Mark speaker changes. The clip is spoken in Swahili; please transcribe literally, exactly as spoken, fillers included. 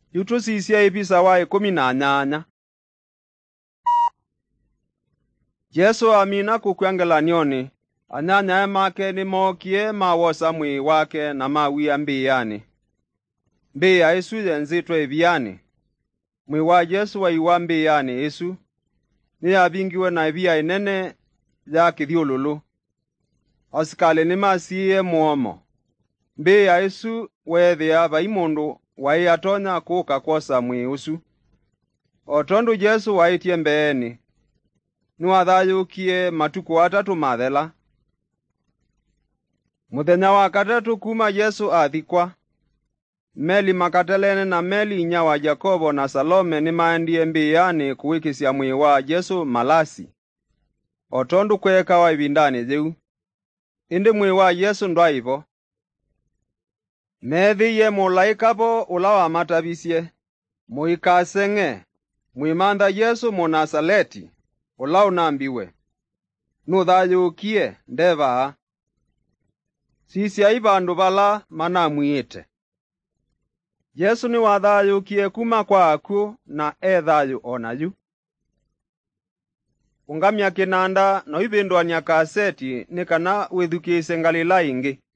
Speaker 1: yutusisya ipisa wa ikumi na nyanya. Yesu amina kukwangelanioni, anyanya make ni mokie mawosa mwi wake na mawia mbiyani. Mbiya isu yenzitwa ibiyani. Mwi wa Yesu wa iwa mbiyani isu, ni abingiwe na ibiya inene ya kithiululu. Asikale ni masiye muomo. Mbiya isu wethia baimundu wai atonya kuka kwosa mwi usu. Otondu Yesu waitie mbeeni, nuwathayukie matuku atatu mathela. Muthenya wa katatu kuma Yesu athikwa, Meli Makatelene na Meli inya wa Jakobo na Salome ni maendie mbiyani kuwikisya mwi wa Yesu malasi. Otondu kweka wa ibindani jiu, indi mwi wa Yesu ndwaivo. Methiye mulaikabo ula wa matavisye, muikasenge, mwimantha Yesu Munasaleti, ula unambiwe. Nuthayukie ndeva. Sisya ibandu bala manamwite. Yesu ni wathayukie kuma kwa aku na ethayu onayu. Ungamya kinanda no ibindwanya kaseti ni kana withukise ngalila ingi.